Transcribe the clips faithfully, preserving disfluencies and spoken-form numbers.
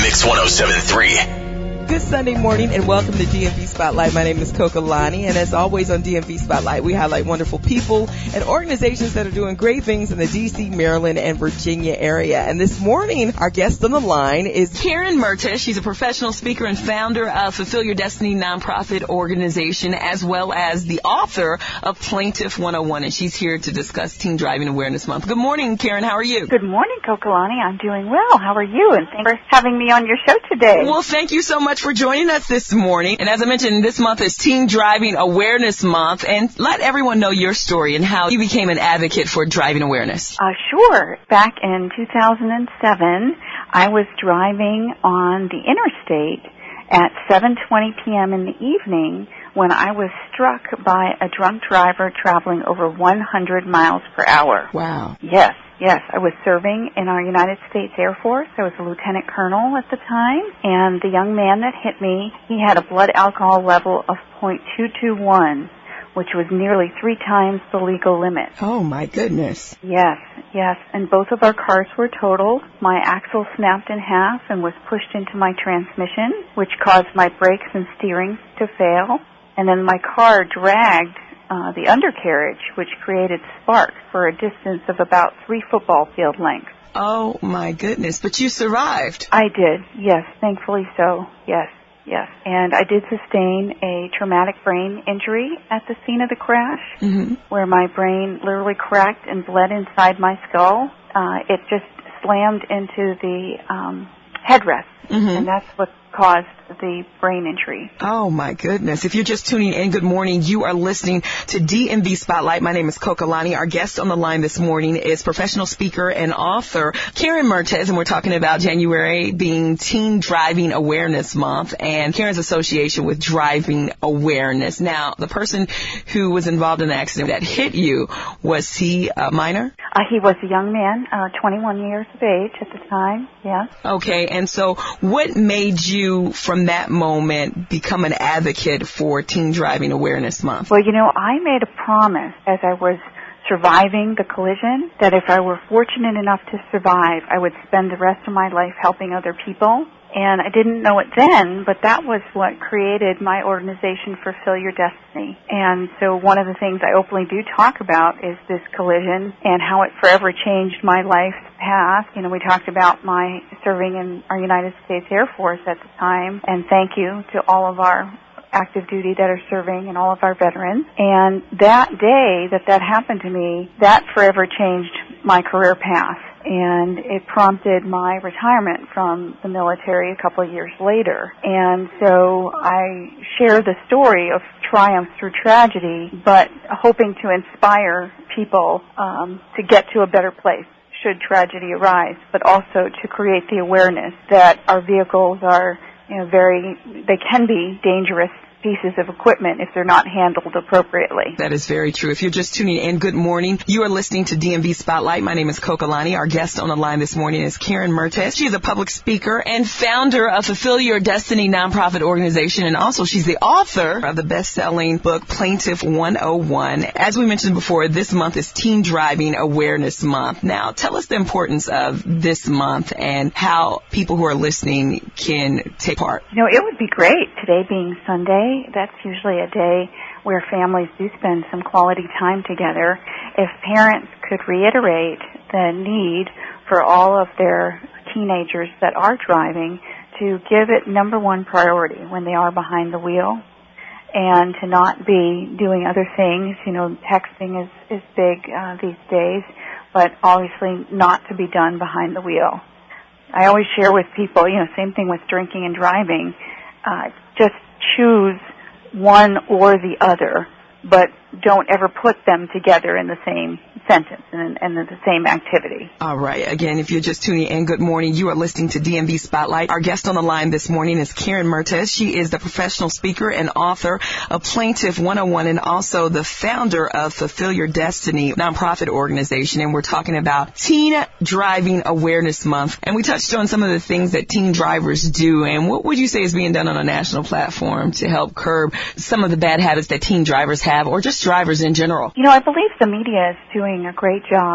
Mix one oh seven point three. Good Sunday morning and welcome to D M V Spotlight. My name is Coca Lani, and as always on D M V Spotlight, we highlight wonderful people and organizations that are doing great things in the D C, Maryland, and Virginia area. And this morning, our guest on the line is Karen Mertes. She's a professional speaker and founder of Fulfill Your Destiny nonprofit organization, as well as the author of Plaintiff one oh one, and she's here to discuss Teen Driving Awareness Month. Good morning, Karen. How are you? Good morning, Coca Lani. I'm doing well. How are you? And thanks for having me on your show today. Well, thank you so much for joining us this morning. And as I mentioned, this month is Teen Driving Awareness Month. And let everyone know your story and how you became an advocate for driving awareness. Uh, sure. Back in two thousand seven, I was driving on the interstate at seven twenty p.m. in the evening when I was struck by a drunk driver traveling over one hundred miles per hour. Wow. Yes. Yes, I was serving in our United States Air Force. I was a lieutenant colonel at the time, and the young man that hit me, he had a blood alcohol level of point two two one, which was nearly three times the legal limit. Oh, my goodness. Yes, yes, and both of our cars were totaled. My axle snapped in half and was pushed into my transmission, which caused my brakes and steering to fail, and then my car dragged Uh, the undercarriage, which created sparks for a distance of about three football field lengths. Oh, my goodness. But you survived. I did, yes, thankfully so, yes, yes. And I did sustain a traumatic brain injury at the scene of the crash, Mm-hmm. where my brain literally cracked and bled inside my skull. Uh, it just slammed into the um, headrest, Mm-hmm. and that's what caused the brain injury. Oh, my goodness. If you're just tuning in, good morning. You are listening to D M V Spotlight. My name is Coca Lani. Our guest on the line this morning is professional speaker and author Karen Mertes, and we're talking about January being Teen Driving Awareness Month and Karen's association with driving awareness. Now, the person who was involved in the accident that hit you, was he a minor? Uh, he was a young man, uh, twenty-one years of age at the time, yes. Okay, and so what made you, from that moment, become an advocate for Teen Driving Awareness Month? Well, you know, I made a promise as I was surviving the collision that if I were fortunate enough to survive, I would spend the rest of my life helping other people. And I didn't know it then, but that was what created my organization, Fulfill Your Destiny. And so one of the things I openly do talk about is this collision and how it forever changed my life's path. You know, we talked about my serving in our United States Air Force at the time, and thank you to all of our active duty that are serving and all of our veterans. And that day that that happened to me, that forever changed my career path. And it prompted my retirement from the military a couple of years later. And so I share the story of triumph through tragedy, but hoping to inspire people um, to get to a better place should tragedy arise, but also to create the awareness that our vehicles are, you know, very, they can be dangerous pieces of equipment if they're not handled appropriately. That is very true. If you're just tuning in, good morning. You are listening to D M V Spotlight. My name is Coca Lani. Our guest on the line this morning is Karen Mertes. She is a public speaker and founder of Fulfill Your Destiny nonprofit organization, and also she's the author of the best-selling book Plaintiff one oh one. As we mentioned before, this month is Teen Driving Awareness Month. Now, tell us the importance of this month and how people who are listening can take part. You know, it would be great, today being Sunday. That's usually a day where families do spend some quality time together. If parents could reiterate the need for all of their teenagers that are driving to give it number one priority when they are behind the wheel, and to not be doing other things. You know, texting is, is big uh, these days, but obviously not to be done behind the wheel. I always share with people, you know, same thing with drinking and driving. Uh, just choose one or the other, but don't ever put them together in the same sentence and, and the same activity. All right. Again, if you're just tuning in, good morning. You are listening to D M V Spotlight. Our guest on the line this morning is Karen Mertes. She is the professional speaker and author of Plaintiff one oh one and also the founder of Fulfill Your Destiny nonprofit organization. And we're talking about Teen Driving Awareness Month. And we touched on some of the things that teen drivers do. And what would you say is being done on a national platform to help curb some of the bad habits that teen drivers have, or just drivers in general? You know, I believe the media is doing a great job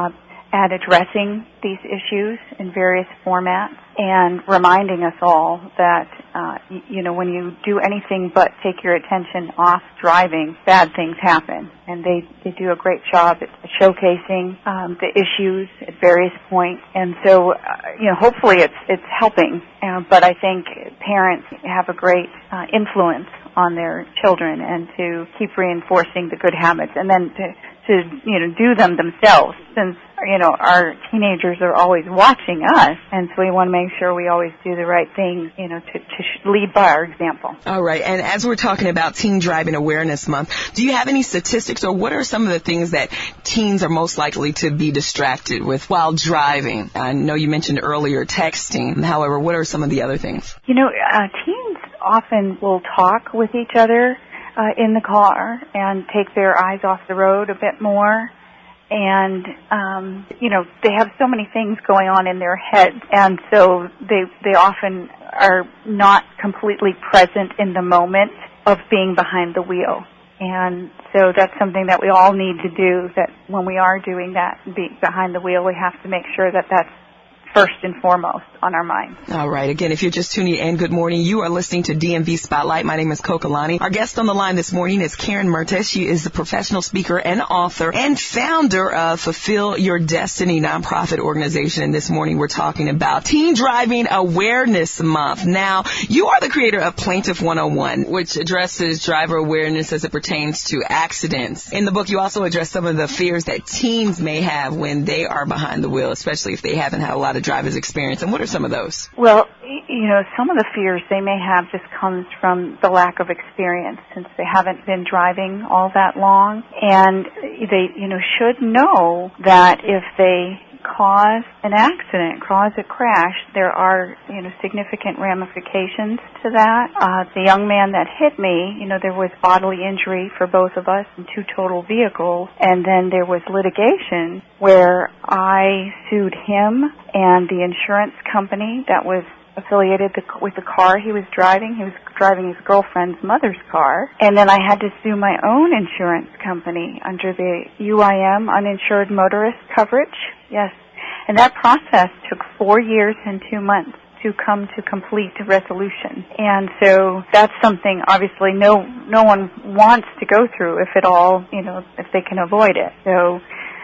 at addressing these issues in various formats and reminding us all that, uh, y- you know, when you do anything but take your attention off driving, bad things happen. And they, they do a great job at showcasing um, the issues at various points. And so, uh, you know, hopefully it's, it's helping. Uh, but I think parents have a great uh, influence on their children and to keep reinforcing the good habits and then to, to, you know, do them themselves since, you know, our teenagers are always watching us, and so we want to make sure we always do the right thing, you know, to, to lead by our example. All right, and as we're talking about Teen Driving Awareness Month, do you have any statistics or what are some of the things that teens are most likely to be distracted with while driving? I know you mentioned earlier texting. However, what are some of the other things? You know, uh, teens often will talk with each other uh, in the car and take their eyes off the road a bit more. And, um, you know, they have so many things going on in their heads, and so they they often are not completely present in the moment of being behind the wheel. And so that's something that we all need to do, that when we are doing that, being behind the wheel, we have to make sure that that's first and foremost on our minds. All right. Again, if you're just tuning in, good morning. You are listening to D M V Spotlight. My name is Coca Lani. Our guest on the line this morning is Karen Mertes. She is the professional speaker and author and founder of Fulfill Your Destiny nonprofit organization. And this morning we're talking about Teen Driving Awareness Month. Now, you are the creator of Plaintiff one oh one, which addresses driver awareness as it pertains to accidents. In the book, you also address some of the fears that teens may have when they are behind the wheel, especially if they haven't had a lot of driver's experience. And what are some of those? Well, you know, some of the fears they may have just comes from the lack of experience since they haven't been driving all that long. And they, you know, should know that if they cause an accident, cause a crash, there are, you know, significant ramifications to that. Uh, the young man that hit me, you know, there was bodily injury for both of us in two total vehicles, and then there was litigation where I sued him and the insurance company that was affiliated with the car he was driving. He was driving his girlfriend's mother's car. And then I had to sue my own insurance company under the U I M, uninsured motorist coverage. Yes. And that process took four years and two months to come to complete resolution. And so that's something obviously no no one wants to go through if at all, you know, if they can avoid it. So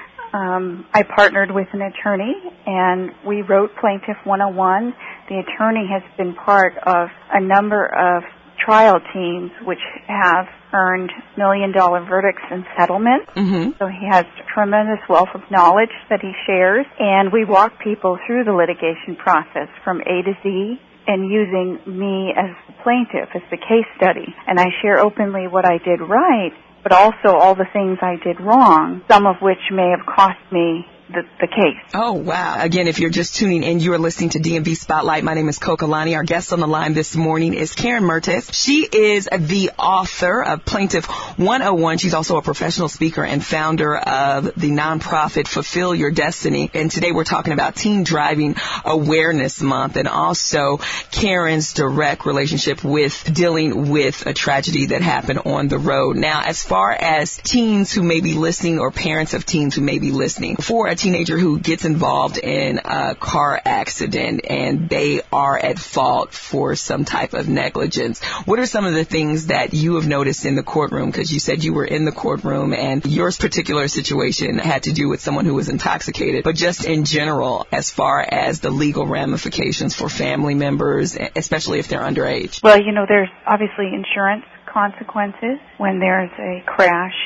Um, I partnered with an attorney, and we wrote Plaintiff one oh one. The attorney has been part of a number of trial teams which have earned million-dollar verdicts and settlements. Mm-hmm. So he has a tremendous wealth of knowledge that he shares, and we walk people through the litigation process from A to Z, and using me as the plaintiff, as the case study. And I share openly what I did right, but also all the things I did wrong, some of which may have cost me the, the case. Oh, wow. Again, if you're just tuning in, you are listening to D M V Spotlight. My name is Coca Lani. Our guest on the line this morning is Karen Mertes. She is the author of Plaintiff one oh one. She's also a professional speaker and founder of the nonprofit Fulfill Your Destiny. And today we're talking about Teen Driving Awareness Month and also Karen's direct relationship with dealing with a tragedy that happened on the road. Now, as far as teens who may be listening or parents of teens who may be listening, for a teenager who gets involved in a car accident and they are at fault for some type of negligence, what are some of the things that you have noticed in the courtroom? Because you said you were in the courtroom and your particular situation had to do with someone who was intoxicated, but just in general, as far as the legal ramifications for family members, especially if they're underage. Well, you know, there's obviously insurance consequences when there's a crash,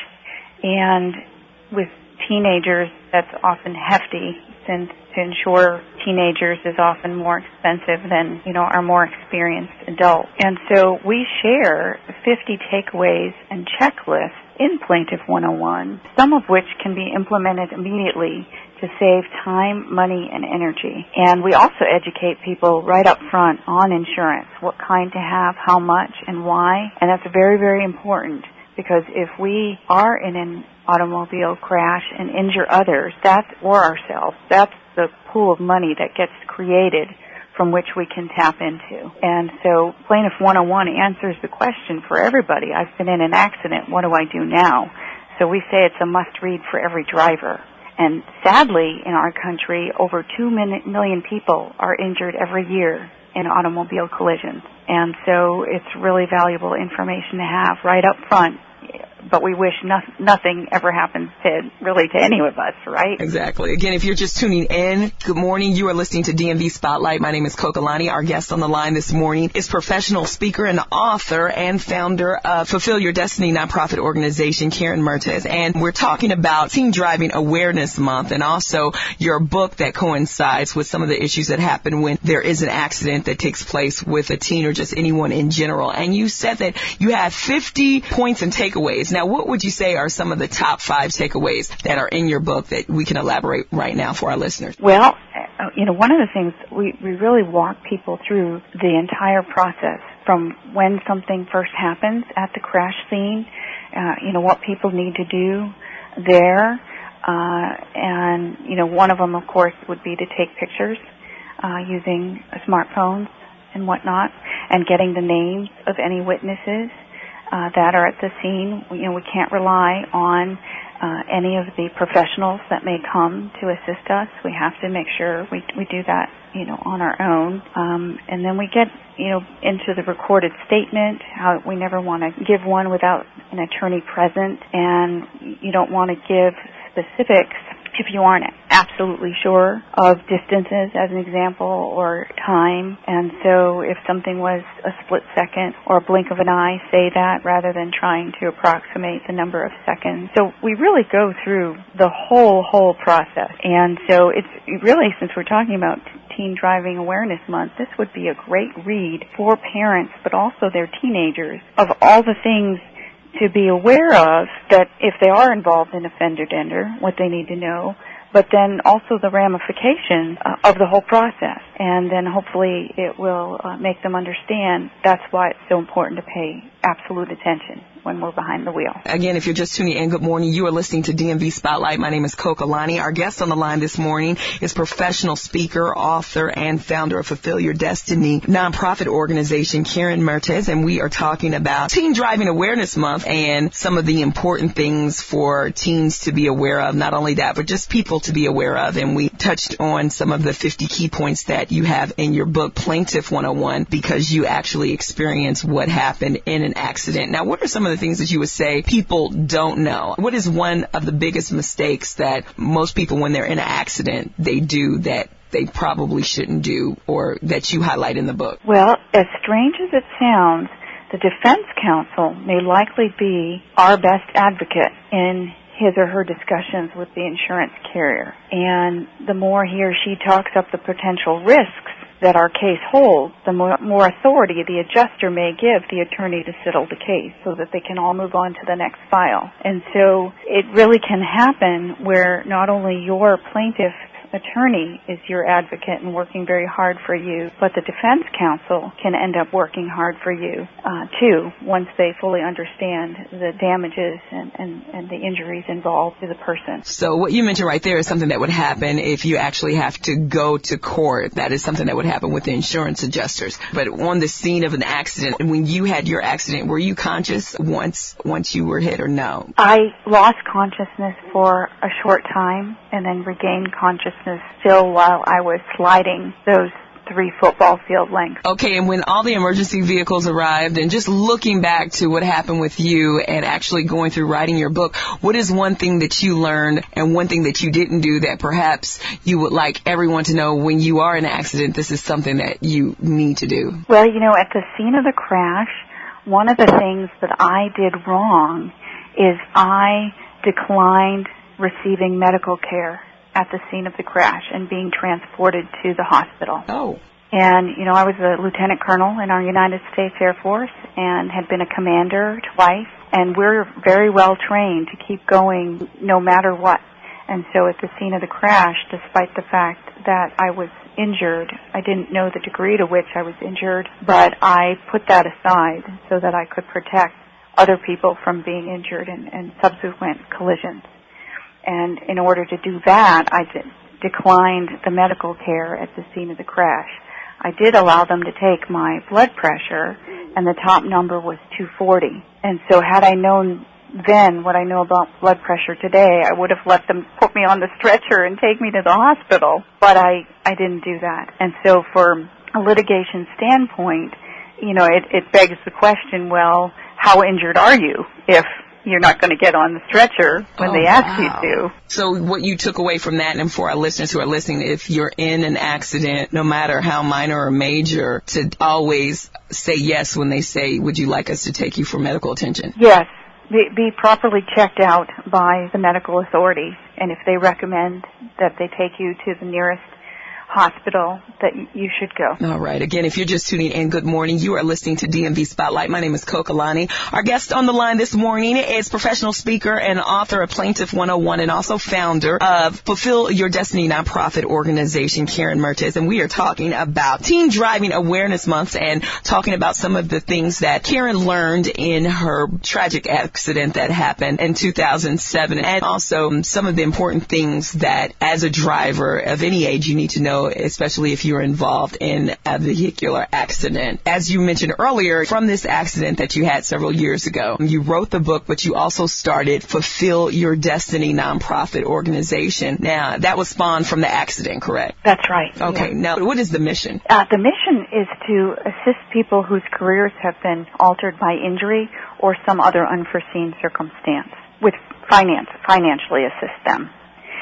and with teenagers, that's often hefty, since to insure teenagers is often more expensive than, you know, our more experienced adults. And so we share fifty takeaways and checklists in Plaintiff one oh one, some of which can be implemented immediately to save time, money, and energy. And we also educate people right up front on insurance, what kind to have, how much, and why. And that's very, very important, because if we are in an automobile crash and injure others, that's, or ourselves, that's the pool of money that gets created from which we can tap into. And so Plaintiff one oh one answers the question for everybody. I've been in an accident. What do I do now? So we say it's a must-read for every driver. And sadly, in our country, over two million people are injured every year in automobile collisions. And so it's really valuable information to have right up front. But we wish no, nothing ever happens to really to any of us, right? Exactly. Again, if you're just tuning in, good morning. You are listening to D M V Spotlight. My name is Coca Lani. Our guest on the line this morning is professional speaker and author and founder of Fulfill Your Destiny nonprofit organization, Karen Mertes. And we're talking about Teen Driving Awareness Month and also your book that coincides with some of the issues that happen when there is an accident that takes place with a teen or just anyone in general. And you said that you have fifty points and takeaways. Now, what would you say are some of the top five takeaways that are in your book that we can elaborate right now for our listeners? Well, you know, one of the things, we, we really walk people through the entire process from when something first happens at the crash scene, uh, you know, what people need to do there. Uh, and, you know, one of them, of course, would be to take pictures uh, using smartphones and whatnot, and getting the names of any witnesses Uh, that are at the scene. You know, we can't rely on uh, any of the professionals that may come to assist us. We have to make sure we we do that, you know, on our own. Um, and then we get, you know, into the recorded statement, how we never want to give one without an attorney present, and you don't want to give specifics if you aren't absolutely sure of distances, as an example, or time. And so if something was a split second or a blink of an eye, say that rather than trying to approximate the number of seconds. So we really go through the whole, whole process. And so it's really, since we're talking about Teen Driving Awareness Month, this would be a great read for parents, but also their teenagers, of all the things to be aware of, that if they are involved in a fender bender, what they need to know, but then also the ramifications uh, of the whole process. And then hopefully it will uh, make them understand that's why it's so important to pay absolute attention when we're behind the wheel. Again, if you're just tuning in, good morning. You are listening to D M V Spotlight. My name is Coca Lani. Our guest on the line this morning is professional speaker, author, and founder of Fulfill Your Destiny nonprofit organization, Karen Mertes, and we are talking about Teen Driving Awareness Month and some of the important things for teens to be aware of. Not only that, but just people to be aware of. And we touched on some of the fifty key points that you have in your book, Plaintiff one oh one, because you actually experienced what happened in an accident. Now, what are some of the things that you would say people don't know? What is one of the biggest mistakes that most people, when they're in an accident, they do that they probably shouldn't do, or that you highlight in the book? Well, as strange as it sounds, the defense counsel may likely be our best advocate in his or her discussions with the insurance carrier. And the more he or she talks up the potential risks that our case holds, the more, more authority the adjuster may give the attorney to settle the case so that they can all move on to the next file. And so it really can happen where not only your plaintiff attorney is your advocate and working very hard for you, but the defense counsel can end up working hard for you, uh, too, once they fully understand the damages and, and, and the injuries involved to the person. So what you mentioned right there is something that would happen if you actually have to go to court. That is something that would happen with the insurance adjusters. But on the scene of an accident, and when you had your accident, were you conscious once once you were hit, or no? I lost consciousness for a short time and then regained consciousness still while I was sliding those three football field lengths. Okay, and when all the emergency vehicles arrived, and just looking back to what happened with you and actually going through writing your book, what is one thing that you learned and one thing that you didn't do that perhaps you would like everyone to know when you are in an accident, this is something that you need to do? Well, you know, at the scene of the crash, one of the things that I did wrong is I declined receiving medical care at the scene of the crash and being transported to the hospital. Oh. And, you know, I was a lieutenant colonel in our United States Air Force and had been a commander twice, and we're very well trained to keep going no matter what. And so at the scene of the crash, despite the fact that I was injured, I didn't know the degree to which I was injured, but I put that aside so that I could protect other people from being injured in, in subsequent collisions. And in order to do that, I de- declined the medical care at the scene of the crash. I did allow them to take my blood pressure, and the top number was two forty. And so had I known then what I know about blood pressure today, I would have let them put me on the stretcher and take me to the hospital. But I, I didn't do that. And so from a litigation standpoint, you know, it, it begs the question, well, how injured are you if you're not going to get on the stretcher when oh, they ask wow. you to? So what you took away from that, and for our listeners who are listening, if you're in an accident, no matter how minor or major, to always say yes when they say, would you like us to take you for medical attention? Yes. Be, be properly checked out by the medical authorities, and if they recommend that they take you to the nearest hospital, that you should go. All right. Again, if you're just tuning in, good morning. You are listening to D M V Spotlight. My name is Kokalani. Our guest on the line this morning is professional speaker and author of Plaintiff one oh one and also founder of Fulfill Your Destiny nonprofit organization, Karen Mertes. And we are talking about Teen Driving Awareness Month and talking about some of the things that Karen learned in her tragic accident that happened in two thousand seven, and also some of the important things that as a driver of any age you need to know, especially if you're involved in a vehicular accident. As you mentioned earlier, from this accident that you had several years ago, you wrote the book, but you also started Fulfill Your Destiny nonprofit organization. Now, that was spawned from the accident, correct? That's right. Okay. Yeah. Now, what is the mission? Uh, the mission is to assist people whose careers have been altered by injury or some other unforeseen circumstance, with finance, financially assist them.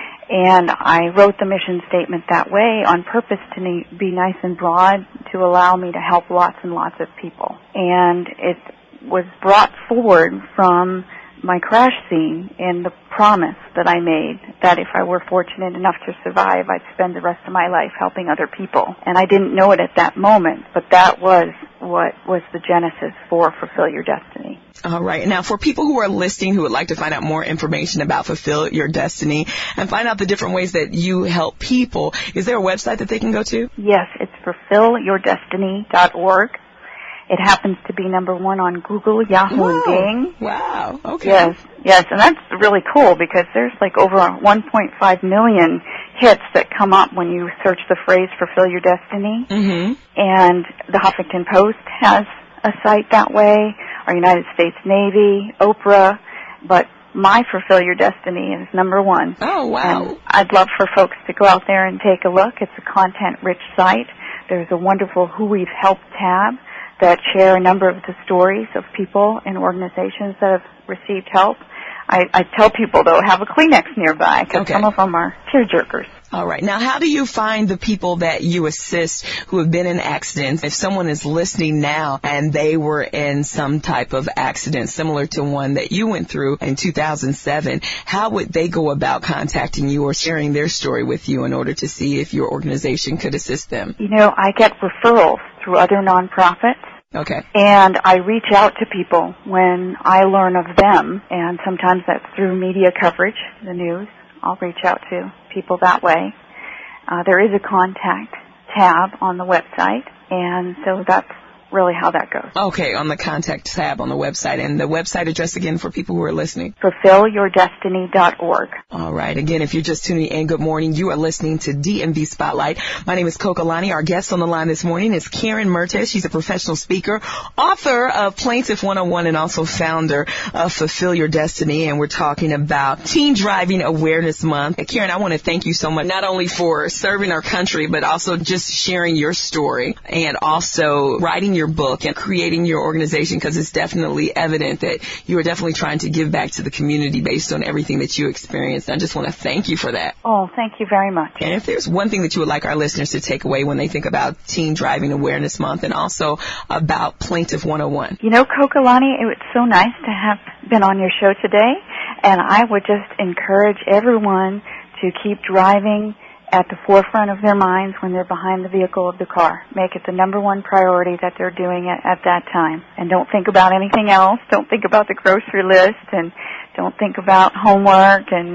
And I wrote the mission statement that way on purpose to be nice and broad, to allow me to help lots and lots of people. And it was brought forward from my crash scene and the promise that I made that if I were fortunate enough to survive, I'd spend the rest of my life helping other people. And I didn't know it at that moment, but that was what was the genesis for Fulfill Your Destiny. All right. Now, for people who are listening who would like to find out more information about Fulfill Your Destiny and find out the different ways that you help people, is there a website that they can go to? Yes, it's fulfill your destiny dot org. It happens to be number one on Google, Yahoo, Whoa. and Bing. Wow. Okay. Yes, yes, and that's really cool because there's like over one point five million hits that come up when you search the phrase Fulfill Your Destiny. Mm-hmm. And the Huffington Post has a site that way, our United States Navy, Oprah, but my Fulfill Your Destiny is number one. Oh, wow. And I'd love for folks to go out there and take a look. It's a content-rich site. There's a wonderful Who We've Helped tab that share a number of the stories of people and organizations that have received help. I, I tell people, though, have a Kleenex nearby because okay. some of them are tearjerkers. All right. Now, how do you find the people that you assist who have been in accidents? If someone is listening now and they were in some type of accident similar to one that you went through in two thousand seven, how would they go about contacting you or sharing their story with you in order to see if your organization could assist them? You know, I get referrals through other nonprofits. Okay. And I reach out to people when I learn of them, and sometimes that's through media coverage, the news. I'll reach out to people that way. Uh, there is a contact tab on the website, and so that's really how that goes. Okay, on the contact tab on the website. And the website address again for people who are listening? fulfill your destiny dot org. All right. Again, if you're just tuning in, good morning. You are listening to D M V Spotlight. My name is Kokalani. Our guest on the line this morning is Karen Mertes. She's a professional speaker, author of Plaintiff one oh one, and also founder of Fulfill Your Destiny. And we're talking about Teen Driving Awareness Month. And Karen, I want to thank you so much, not only for serving our country, but also just sharing your story and also writing your book and creating your organization, because it's definitely evident that you are definitely trying to give back to the community based on everything that you experienced. I just want to thank you for that. Oh, thank you very much. And if there's one thing that you would like our listeners to take away when they think about Teen Driving Awareness Month and also about Plaintiff one oh one. You know, Kokalani, it was so nice to have been on your show today, and I would just encourage everyone to keep driving at the forefront of their minds when they're behind the vehicle of the car. Make it the number one priority that they're doing it at that time. And don't think about anything else. Don't think about the grocery list, and don't think about homework and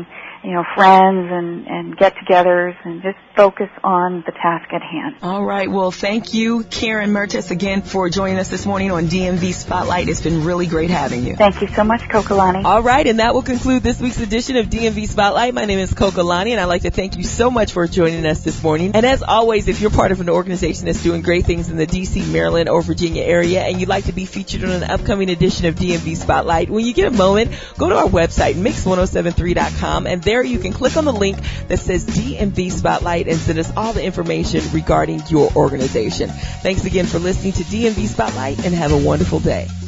you know, friends and, and get-togethers and just focus on the task at hand. All right. Well, thank you, Karen Mertes, again for joining us this morning on D M V Spotlight. It's been really great having you. Thank you so much, Kokalani. All right, and that will conclude this week's edition of D M V Spotlight. My name is Kokalani, and I'd like to thank you so much for joining us this morning. And as always, if you're part of an organization that's doing great things in the D C, Maryland, or Virginia area, and you'd like to be featured on an upcoming edition of D M V Spotlight, when you get a moment, go to our website, mix ten seventy-three dot com, and there you can click on the link that says D M V Spotlight and send us all the information regarding your organization. Thanks again for listening to D M V Spotlight, and have a wonderful day.